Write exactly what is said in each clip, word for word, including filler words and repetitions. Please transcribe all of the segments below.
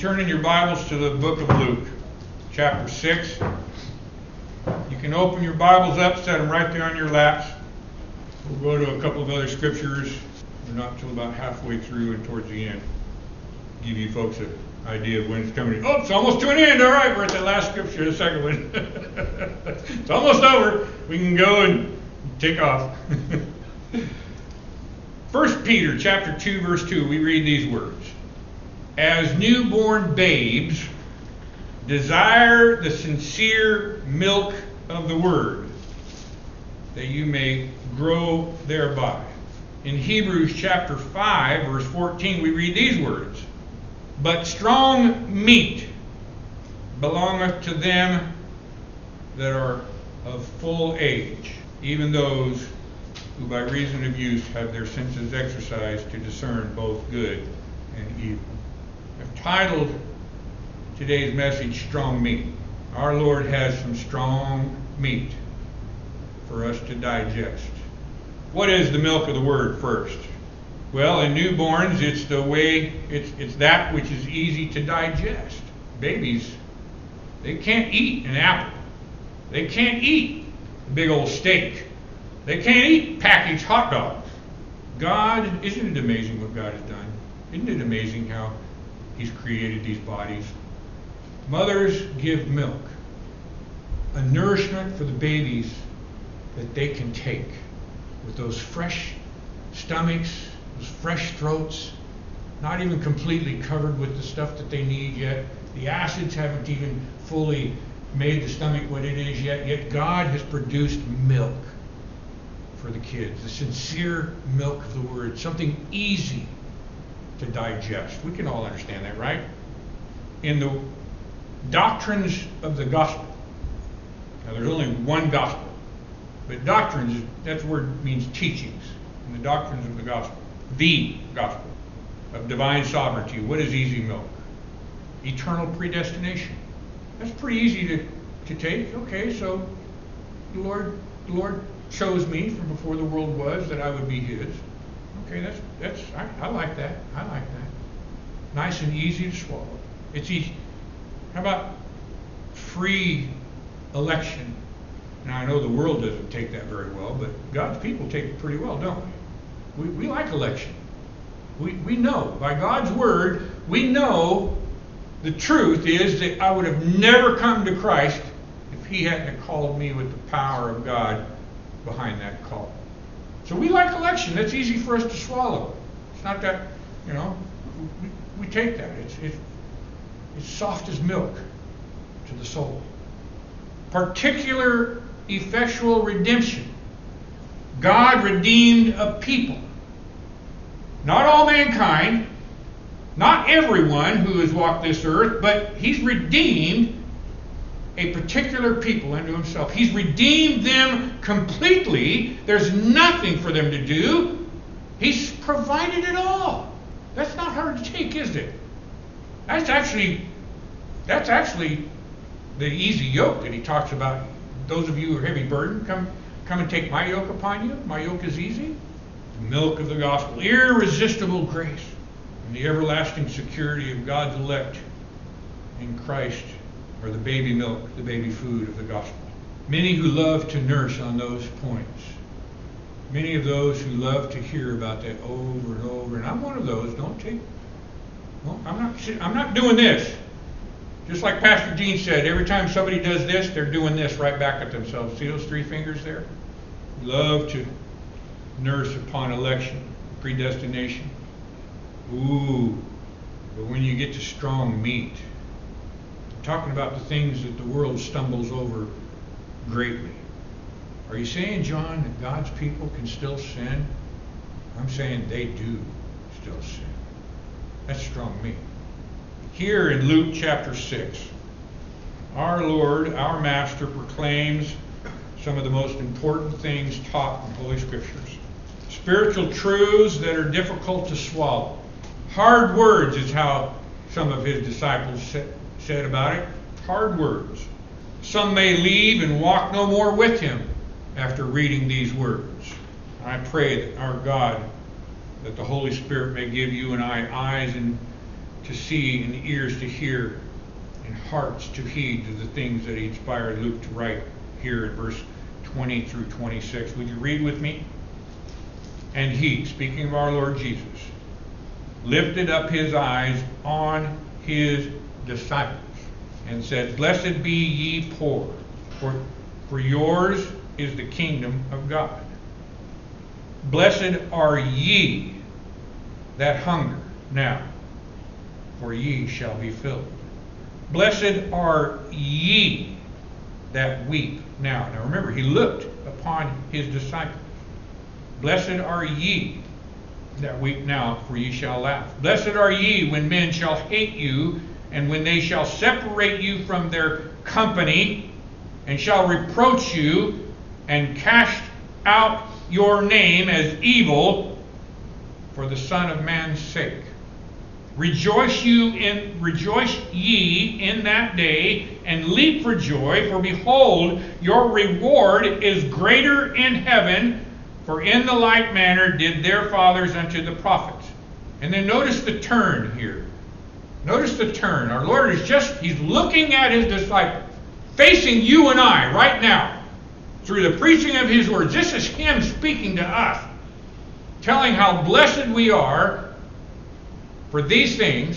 turn in your Bibles to the book of Luke, chapter six. You can open your Bibles up, set them right there on your laps. We'll go to a couple of other scriptures. We're not until about halfway through and towards the end. Give you folks an idea of when it's coming. Oh, it's almost to an end. All right, we're at that last scripture, the second one. It's almost over. We can go and take off. First Peter chapter two, verse two, we read these words. As newborn babes, desire the sincere milk of the word, that you may grow thereby. In Hebrews chapter five, verse fourteen, we read these words. But strong meat belongeth to them that are of full age, even those who by reason of use have their senses exercised to discern both good and evil. I've titled today's message, Strong Meat. Our Lord has some strong meat for us to digest. What is the milk of the word first? Well, in newborns, it's the way, it's it's that which is easy to digest. Babies, they can't eat an apple. They can't eat a big old steak. They can't eat packaged hot dogs. God, isn't it amazing what God has done? Isn't it amazing how He's created these bodies? Mothers give milk, a nourishment for the babies that they can take with those fresh stomachs, those fresh throats, not even completely covered with the stuff that they need yet. The acids haven't even fully made the stomach what it is yet. Yet God has produced milk for the kids, the sincere milk of the word, something easy to digest. We can all understand that, right? In the doctrines of the gospel, now there's only one gospel, but doctrines, that word means teachings. In the doctrines of the gospel, the gospel of divine sovereignty, what is easy milk? Eternal predestination. That's pretty easy to, to take. Okay, so the Lord, the Lord chose me from before the world was that I would be His. Okay, that's that's I, I like that. I like that. Nice and easy to swallow. It's easy. How about free election? Now I know the world doesn't take that very well, but God's people take it pretty well, don't we? We, we like election. We we know by God's word, we know the truth is that I would have never come to Christ if He hadn't called me with the power of God behind that call. So we like election. That's easy for us to swallow. It's not that, you know, we, we take that. It's, it's, it's soft as milk to the soul. Particular effectual redemption. God redeemed a people. Not all mankind, not everyone who has walked this earth, but He's redeemed a particular people unto Himself. He's redeemed them completely. There's nothing for them to do. He's provided it all. That's not hard to take, is it? That's actually, that's actually the easy yoke that He talks about. Those of you who are heavy burdened, come, come and take my yoke upon you. My yoke is easy. The milk of the gospel, irresistible grace, and the everlasting security of God's elect in Christ. Or the baby milk, the baby food of the gospel. Many who love to nurse on those points. Many of those who love to hear about that over and over. And I'm one of those. Don't take. Well, I'm not. I'm not doing this. Just like Pastor Gene said, every time somebody does this, they're doing this right back at themselves. See those three fingers there? Love to nurse upon election, predestination. Ooh, but when you get to strong meat. Talking about the things that the world stumbles over greatly. Are you saying, John, that God's people can still sin? I'm saying they do still sin. That's strong meat. Here in Luke chapter six, our Lord, our Master, proclaims some of the most important things taught in Holy Scriptures. Spiritual truths that are difficult to swallow. Hard words is how some of His disciples said. said about it, hard words. Some may leave and walk no more with Him after reading these words. I pray that our God, that the Holy Spirit may give you and I eyes and to see and ears to hear and hearts to heed to the things that he inspired Luke to write here in verse twenty through twenty-six. Would you read with me? And he, speaking of our Lord Jesus, lifted up his eyes on his disciples and said, Blessed be ye poor, for, for yours is the kingdom of God. Blessed are ye that hunger now, for ye shall be filled. Blessed are ye that weep now. Now remember, he looked upon his disciples. Blessed are ye that weep now, for ye shall laugh. Blessed are ye when men shall hate you, and when they shall separate you from their company, and shall reproach you, and cast out your name as evil for the Son of Man's sake. Rejoice you in rejoice ye in that day, and leap for joy, for behold, your reward is greater in heaven, for in the like manner did their fathers unto the prophets. And then notice the turn here. Notice the turn. Our Lord is just, he's looking at his disciples, facing you and I right now, through the preaching of his words. This is him speaking to us, telling how blessed we are for these things,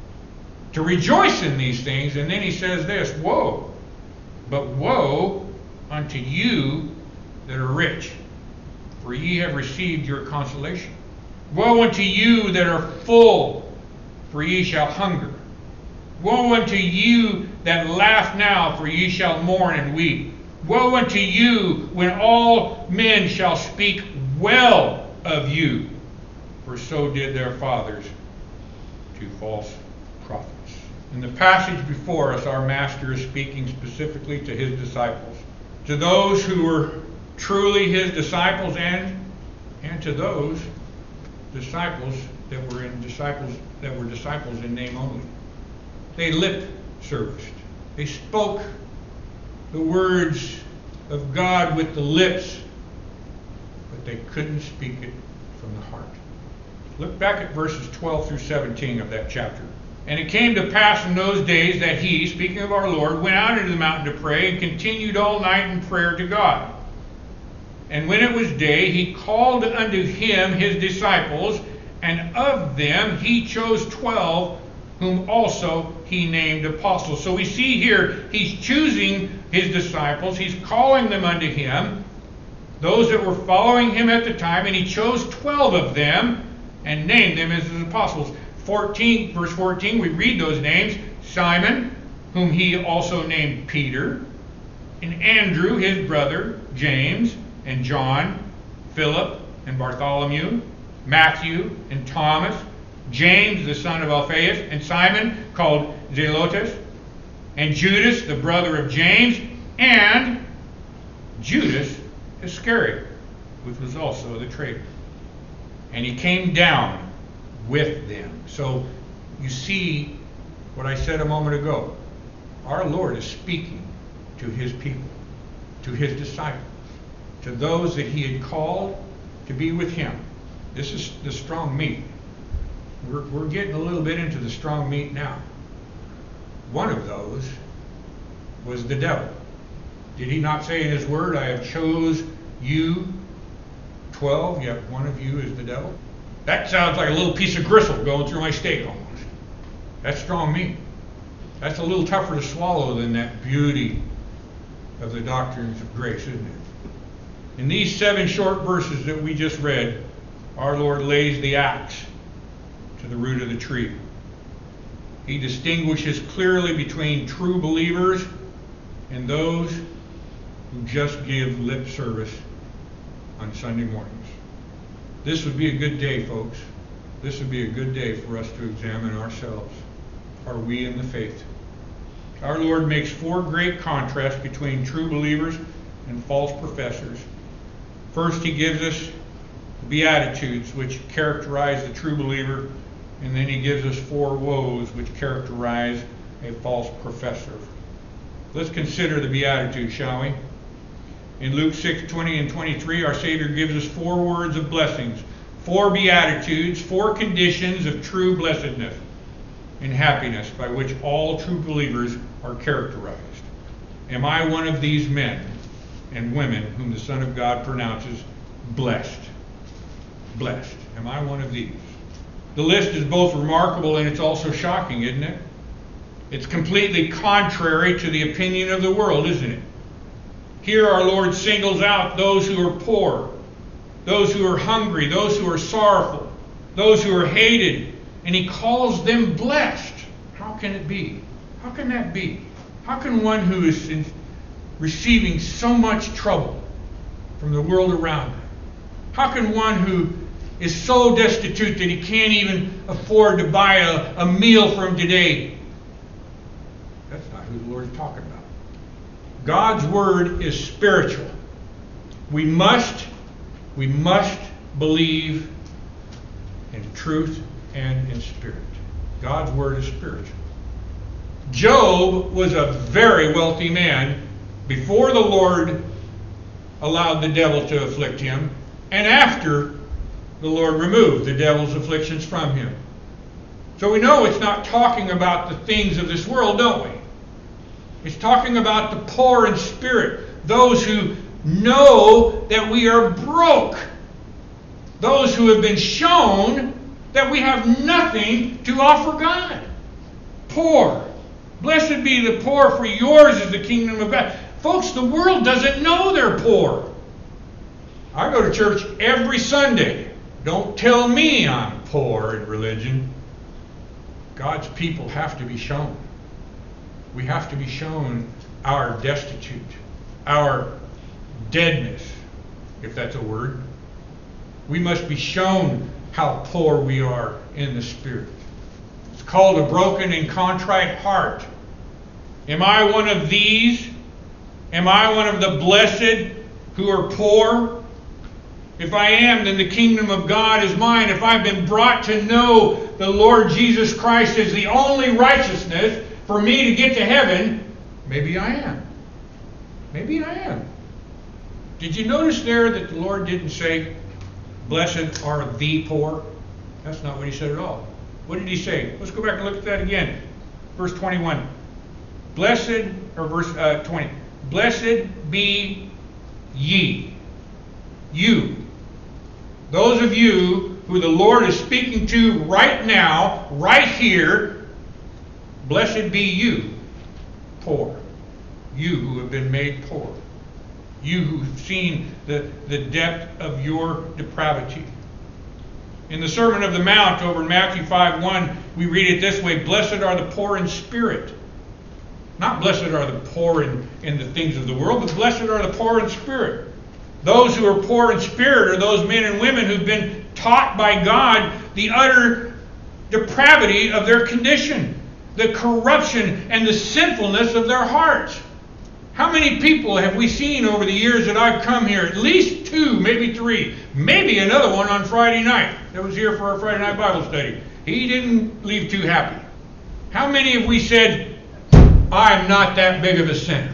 to rejoice in these things. And then he says this, woe, but woe unto you that are rich, for ye have received your consolation. Woe unto you that are full, for ye shall hunger. Woe unto you that laugh now, for ye shall mourn and weep. Woe unto you when all men shall speak well of you, for so did their fathers to false prophets. In the passage before us, our Master is speaking specifically to his disciples, to those who were truly his disciples, and and to those disciples that were in disciples that were disciples in name only. They lip serviced. They spoke the words of God with the lips, but they couldn't speak it from the heart. Look back at verses twelve through seventeen of that chapter. And it came to pass in those days that he, speaking of our Lord, went out into the mountain to pray, and continued all night in prayer to God. And when it was day, he called unto him his disciples, and of them he chose twelve, whom also he named apostles. So we see here, he's choosing his disciples, he's calling them unto him, those that were following him at the time, and he chose twelve of them, and named them as his apostles. fourteen, verse fourteen, we read those names. Simon, whom he also named Peter, and Andrew, his brother, James, and John, Philip, and Bartholomew, Matthew, and Thomas, James, the son of Alphaeus, and Simon, called Zelotes, and Judas, the brother of James, and Judas Iscariot, which was also the traitor. And he came down with them. So you see what I said a moment ago. Our Lord is speaking to his people, to his disciples, to those that he had called to be with him. This is the strong meat. We're, we're getting a little bit into the strong meat now. One of those was the devil. Did he not say in his word, I have chose you twelve, yet one of you is the devil? That sounds like a little piece of gristle going through my steak almost. That's strong meat. That's a little tougher to swallow than that beauty of the doctrines of grace, isn't it? In these seven short verses that we just read, our Lord lays the axe to the root of the tree. He distinguishes clearly between true believers and those who just give lip service on Sunday mornings. This would be a good day, folks. This would be a good day for us to examine ourselves. Are we in the faith? Our Lord makes four great contrasts between true believers and false professors. First, he gives us the Beatitudes, which characterize the true believer, and then he gives us four woes, which characterize a false professor. Let's consider the Beatitudes, shall we? In Luke six, twenty and twenty-three, our Savior gives us four words of blessings, four Beatitudes, four conditions of true blessedness. and happiness by which all true believers are characterized. Am I one of these men and women whom the Son of God pronounces blessed? Blessed. Am I one of these? The list is both remarkable and it's also shocking, isn't it? It's completely contrary to the opinion of the world, isn't it? Here our Lord singles out those who are poor, those who are hungry, those who are sorrowful, those who are hated, and he calls them blessed. How can it be? How can that be? How can one who is in, receiving so much trouble from the world around him, how can one who is so destitute that he can't even afford to buy a, a meal for him today? That's not who the Lord is talking about. God's word is spiritual. We must, we must believe in truth and in spirit. God's word is spiritual. Job was a very wealthy man before the Lord allowed the devil to afflict him, and after the Lord removed the devil's afflictions from him. So we know it's not talking about the things of this world, don't we? It's talking about the poor in spirit, those who know that we are broke, those who have been shown that we have nothing to offer God. Poor. Blessed be the poor, for yours is the kingdom of God. Folks, the world doesn't know they're poor. I go to church every Sunday. Don't tell me I'm poor in religion. God's people have to be shown. We have to be shown our destitute, our deadness, if that's a word. We must be shown how poor we are in the spirit. It's called a broken and contrite heart. Am I one of these? Am I one of the blessed who are poor? If I am, then the kingdom of God is mine. If I've been brought to know the Lord Jesus Christ as the only righteousness for me to get to heaven, maybe I am. Maybe I am. Did you notice there that the Lord didn't say, blessed are the poor? That's not what he said at all. What did he say? Let's go back and look at that again. Verse twenty-one. Blessed, or verse uh, twenty. Blessed be ye. You. Those of you who the Lord is speaking to right now, right here, blessed be you, poor. You who have been made poor. You who've seen the, the depth of your depravity. In the Sermon of the Mount over in Matthew five one, we read it this way, blessed are the poor in spirit. Not blessed are the poor in, in the things of the world, but blessed are the poor in spirit. Those who are poor in spirit are those men and women who've been taught by God the utter depravity of their condition, the corruption and the sinfulness of their hearts. How many people have we seen over the years that I've come here? At least two, maybe three, maybe another one on Friday night that was here for our Friday night Bible study. He didn't leave too happy. How many have we said, I'm not that big of a sinner?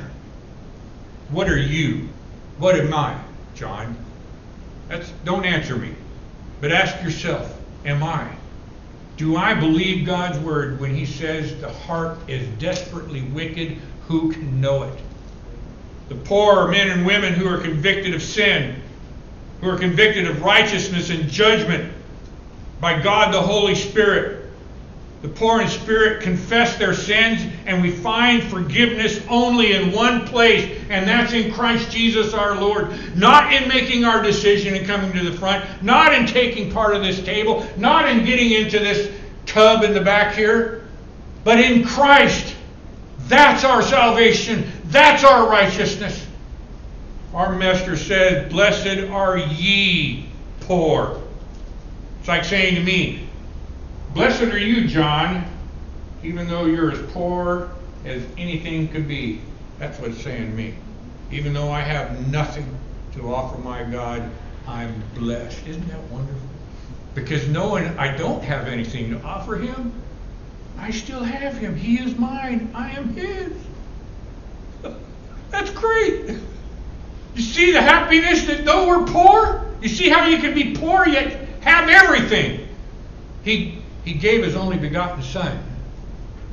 What are you? What am I, John? That's, don't answer me. But ask yourself, am I? Do I believe God's word when he says the heart is desperately wicked? Who can know it? The poor are men and women who are convicted of sin, who are convicted of righteousness and judgment by God the Holy Spirit. The poor in spirit confess their sins, and we find forgiveness only in one place, and that's in Christ Jesus our Lord. Not in making our decision and coming to the front, not in taking part of this table, not in getting into this tub in the back here, but in Christ. That's our salvation. That's our righteousness. Our Master said, blessed are ye poor. It's like saying to me, blessed are you, John, even though you're as poor as anything could be. That's what it's saying to me. Even though I have nothing to offer my God, I'm blessed. Isn't that wonderful? Because knowing I don't have anything to offer him, I still have him. He is mine. I am his. That's great. You see the happiness that though we're poor? You see how you can be poor yet have everything? He, he gave his only begotten Son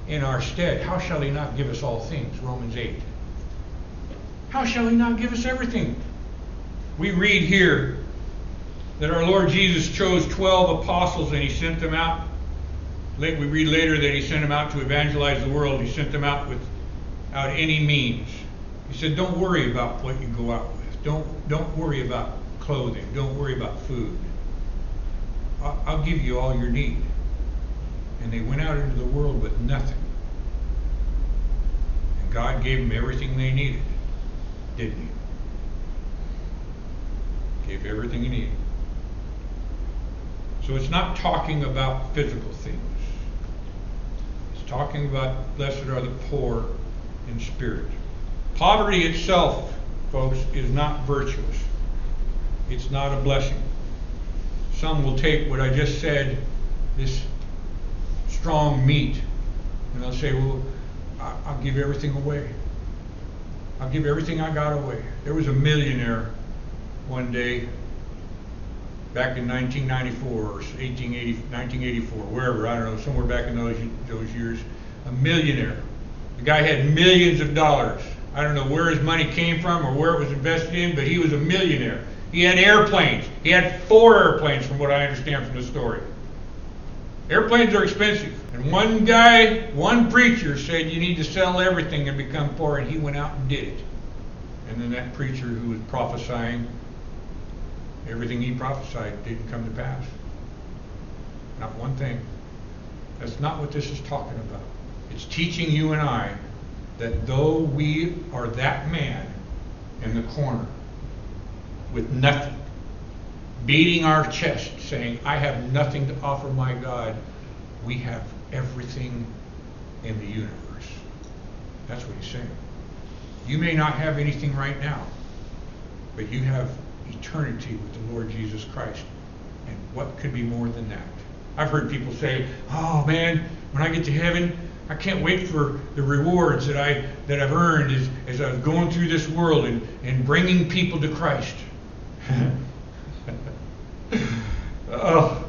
in our stead, how shall he not give us all things? Romans eight. How shall he not give us everything? We read here that our Lord Jesus chose twelve apostles and he sent them out. We read later that he sent them out to evangelize the world. He sent them out without any means. He said, don't worry about what you go out with. Don't, don't worry about clothing. Don't worry about food. I'll, I'll give you all your need. And they went out into the world with nothing. And God gave them everything they needed, didn't he? Gave everything he needed. So it's not talking about physical things. It's talking about blessed are the poor in spirit. Poverty itself, folks, is not virtuous. It's not a blessing. Some will take what I just said, this strong meat, and they'll say, well, I'll give everything away. I'll give everything I got away. There was a millionaire one day back in nineteen ninety-four or eighteen eighty, nineteen eighty-four, wherever, I don't know, somewhere back in those, those years, a millionaire. The guy had millions of dollars. I don't know where his money came from or where it was invested in, but he was a millionaire. He had airplanes. He had four airplanes from what I understand from the story. Airplanes are expensive. And one guy, one preacher said you need to sell everything and become poor, and he went out and did it. And then that preacher who was prophesying, everything he prophesied didn't come to pass. Not one thing. That's not what this is talking about. It's teaching you and I that though we are that man in the corner with nothing, beating our chest, saying, I have nothing to offer my God, we have everything in the universe. That's what he's saying. You may not have anything right now, but you have eternity with the Lord Jesus Christ. And what could be more than that? I've heard people say, oh man, when I get to heaven, I can't wait for the rewards that, I, that I've earned as, as I was going through this world and, and bringing people to Christ. Oh,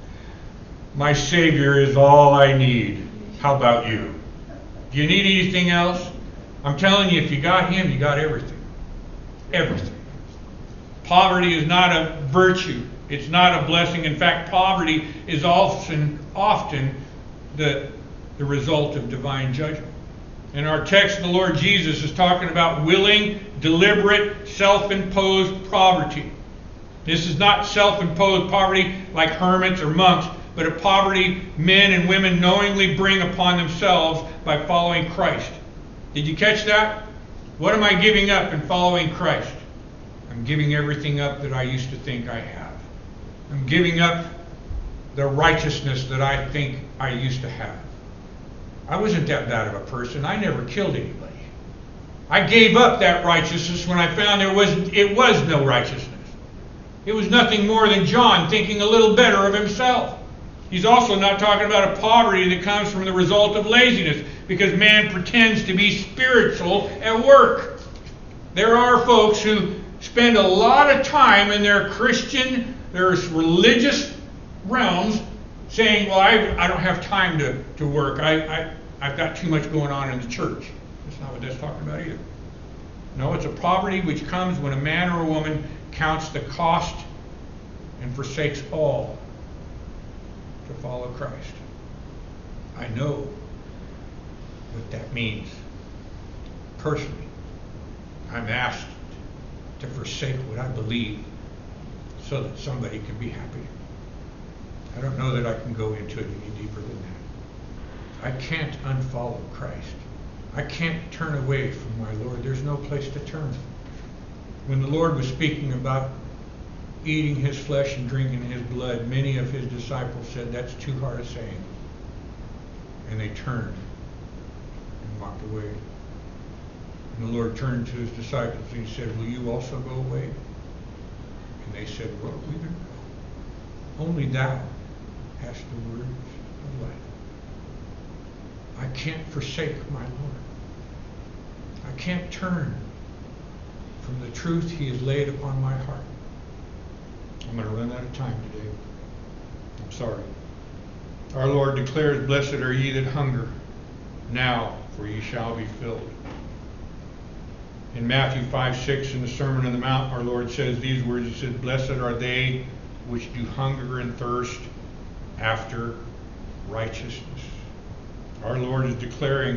my Savior is all I need. How about you? Do you need anything else? I'm telling you, if you got Him, you got everything. Everything. Poverty is not a virtue. It's not a blessing. In fact, poverty is often, often the, the result of divine judgment. In our text, the Lord Jesus is talking about willing, deliberate, self-imposed poverty. This is not self-imposed poverty like hermits or monks, but a poverty men and women knowingly bring upon themselves by following Christ. Did you catch that? What am I giving up in following Christ? I'm giving everything up that I used to think I have. I'm giving up the righteousness that I think I used to have. I wasn't that bad of a person. I never killed anybody. I gave up that righteousness when I found there wasn't, it was no righteousness. It was nothing more than John thinking a little better of himself. He's also not talking about a poverty that comes from the result of laziness, because man pretends to be spiritual at work. There are folks who spend a lot of time in their Christian, their religious realms saying, well, I, I don't have time to, to work. I, I, I've got too much going on in the church. That's not what that's talking about either. No, it's a poverty which comes when a man or a woman counts the cost and forsakes all to follow Christ. I know what that means. Personally, I'm asked to forsake what I believe so that somebody can be happy. I don't know that I can go into it any deeper than that. I can't unfollow Christ. I can't turn away from my Lord. There's no place to turn. When the Lord was speaking about eating His flesh and drinking His blood, many of His disciples said, that's too hard a saying. And they turned and walked away. And the Lord turned to His disciples and He said, will you also go away? And they said, well, we can go. Only thou hast the words of life. I can't forsake my Lord. I can't turn from the truth He has laid upon my heart. I'm going to run out of time today. I'm sorry. Our Lord declares, blessed are ye that hunger now, for ye shall be filled. In Matthew five six, in the Sermon on the Mount, our Lord says these words. He said, blessed are they which do hunger and thirst after righteousness. Our Lord is declaring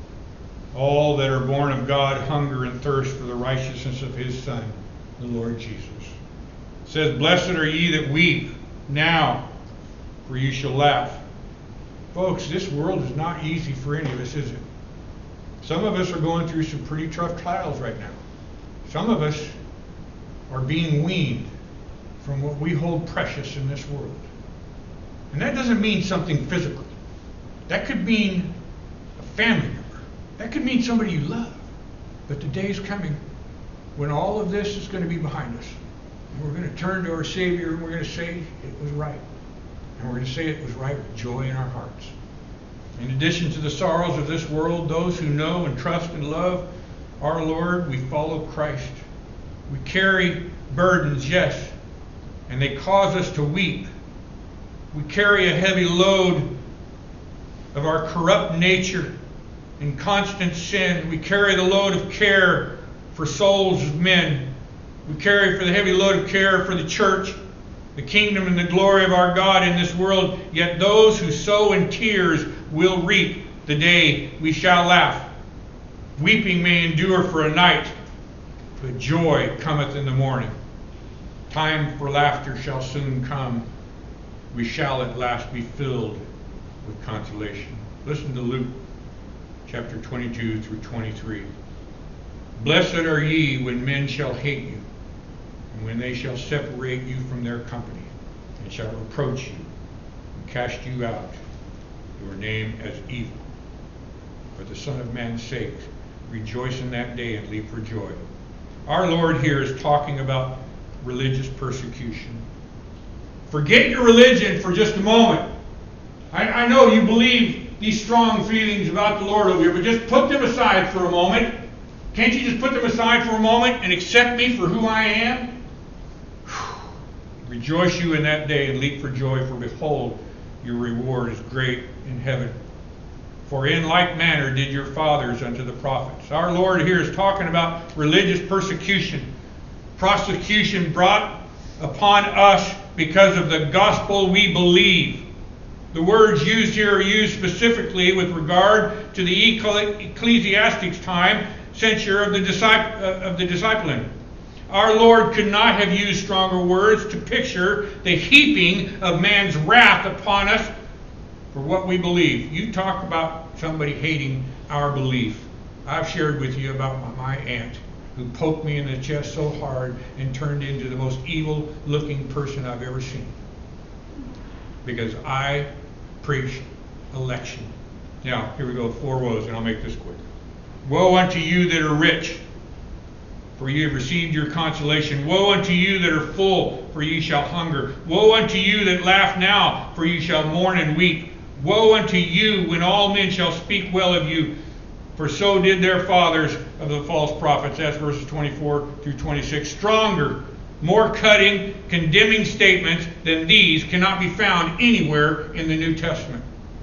all that are born of God hunger and thirst for the righteousness of his Son, the Lord Jesus. It says, blessed are ye that weep now, for ye shall laugh. Folks, this world is not easy for any of us, is it? Some of us are going through some pretty tough trials right now. Some of us are being weaned from what we hold precious in this world. And that doesn't mean something physical. That could mean a family member. That could mean somebody you love. But the day is coming when all of this is going to be behind us. And we're going to turn to our Savior and we're going to say it was right. And we're going to say it was right with joy in our hearts. In addition to the sorrows of this world, those who know and trust and love our Lord, we follow Christ. We carry burdens, yes, and they cause us to weep. We carry a heavy load of our corrupt nature and constant sin. We carry the load of care for souls of men. We carry for the heavy load of care for the church, the kingdom and the glory of our God in this world. Yet those who sow in tears will reap the day we shall laugh. Weeping may endure for a night, but joy cometh in the morning. Time for laughter shall soon come. We shall at last be filled with consolation. Listen to Luke chapter twenty-two through twenty-three. Blessed are ye when men shall hate you, and when they shall separate you from their company, and shall reproach you, and cast you out, your name as evil. For the Son of Man's sake, rejoice in that day and leap for joy. Our Lord here is talking about religious persecution. Forget your religion for just a moment. I, I know you believe these strong feelings about the Lord over here, but just put them aside for a moment. Can't you just put them aside for a moment and accept me for who I am? Whew. Rejoice you in that day and leap for joy, for behold, your reward is great in heaven. For in like manner did your fathers unto the prophets. Our Lord here is talking about religious persecution. Prosecution brought upon us because of the gospel we believe. The words used here are used specifically with regard to the ecclesiastics' time, censure of the, disciple, uh, of the discipline. Our Lord could not have used stronger words to picture the heaping of man's wrath upon us for what we believe. You talk about somebody hating our belief. I've shared with you about my, my aunt who poked me in the chest so hard and turned into the most evil-looking person I've ever seen. Because I preach election. Now, here we go, four woes, and I'll make this quick. Woe unto you that are rich, for ye have received your consolation. Woe unto you that are full, for ye shall hunger. Woe unto you that laugh now, for ye shall mourn and weep. Woe unto you when all men shall speak well of you, for so did their fathers of the false prophets. That's verses twenty-four through twenty-six. Stronger, more cutting, condemning statements than these cannot be found anywhere in the New Testament.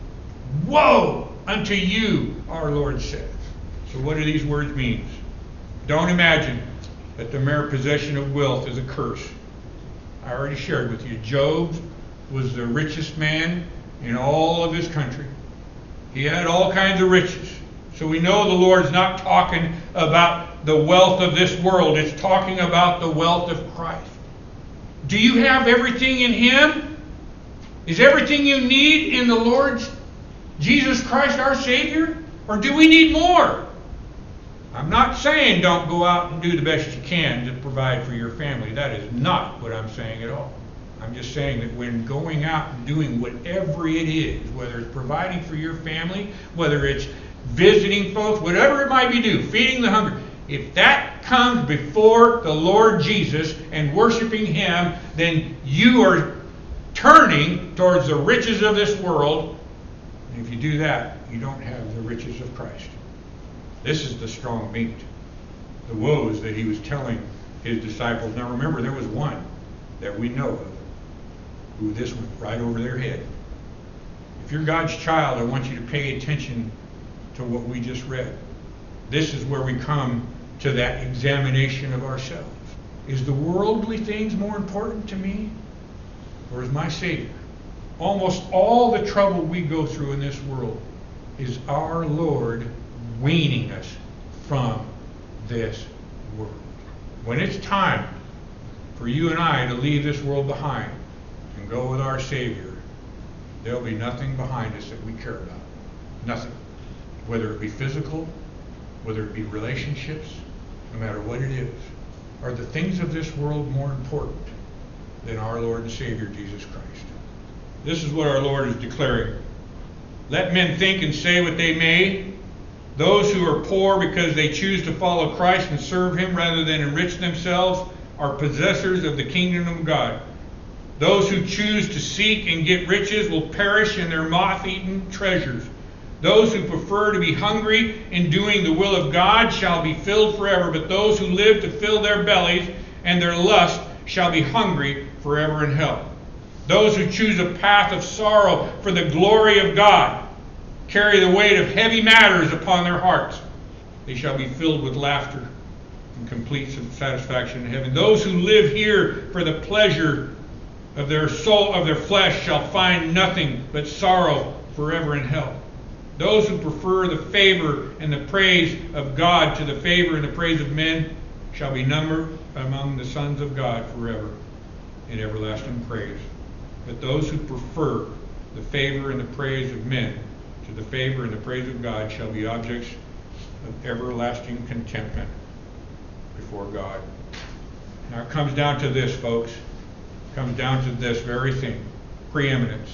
Woe unto you, our Lord says. So what do these words mean? Don't imagine that the mere possession of wealth is a curse. I already shared with you. Job was the richest man in all of his country. He had all kinds of riches. So we know the Lord's not talking about the wealth of this world. It's talking about the wealth of Christ. Do you have everything in Him? Is everything you need in the Lord Jesus Christ our Savior? Or do we need more? I'm not saying don't go out and do the best you can to provide for your family. That is not what I'm saying at all. I'm just saying that when going out and doing whatever it is, whether it's providing for your family, whether it's visiting folks, whatever it might be do, feeding the hungry, if that comes before the Lord Jesus and worshiping Him, then you are turning towards the riches of this world. And if you do that, you don't have the riches of Christ. This is the strong meat. The woes that He was telling His disciples. Now remember, there was one that we know of who this went right over their head. If you're God's child, I want you to pay attention to what we just read. This is where we come to that examination of ourselves. Is the worldly things more important to me, or is my Savior? Almost all the trouble we go through in this world is our Lord weaning us from this world. When it's time for you and I to leave this world behind and go with our Savior, there'll be nothing behind us that we care about. Nothing. Whether it be physical, whether it be relationships, no matter what it is. Are the things of this world more important than our Lord and Savior Jesus Christ? This is what our Lord is declaring. Let men think and say what they may. Those who are poor because they choose to follow Christ and serve Him rather than enrich themselves are possessors of the kingdom of God. Those who choose to seek and get riches will perish in their moth-eaten treasures. Those who prefer to be hungry in doing the will of God shall be filled forever, but those who live to fill their bellies and their lust shall be hungry forever in hell. Those who choose a path of sorrow for the glory of God carry the weight of heavy matters upon their hearts. They shall be filled with laughter and complete satisfaction in heaven. Those who live here for the pleasure of their soul, of their flesh, shall find nothing but sorrow forever in hell. Those who prefer the favor and the praise of God to the favor and the praise of men shall be numbered among the sons of God forever in everlasting praise. But those who prefer the favor and the praise of men to the favor and the praise of God shall be objects of everlasting contentment before God. Now it comes down to this, folks. It comes down to this very thing. Preeminence.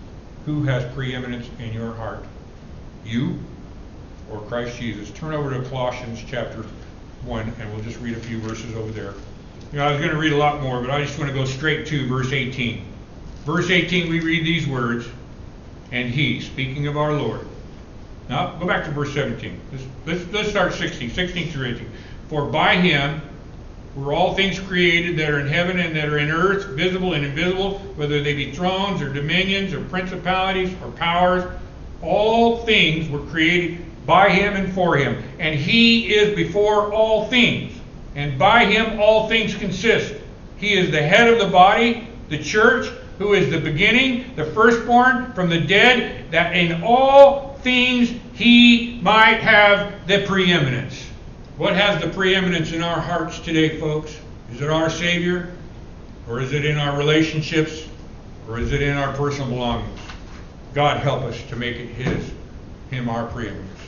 Who has preeminence in your heart? You or Christ Jesus? Turn over to Colossians chapter one, and we'll just read a few verses over there. You know, I was going to read a lot more, but I just want to go straight to verse eighteen. Verse eighteen, we read these words, and He, speaking of our Lord. Now, go back to verse seventeen. Let's, let's, let's start sixteen, sixteen through eighteen. For by Him were all things created that are in heaven and that are in earth, visible and invisible, whether they be thrones or dominions or principalities or powers. All things were created by Him and for Him. And He is before all things. And by Him all things consist. He is the head of the body, the church, who is the beginning, the firstborn from the dead, that in all things He might have the preeminence. What has the preeminence in our hearts today, folks? Is it our Savior? Or is it in our relationships? Or is it in our personal belongings? God help us to make it His, Him our preeminence.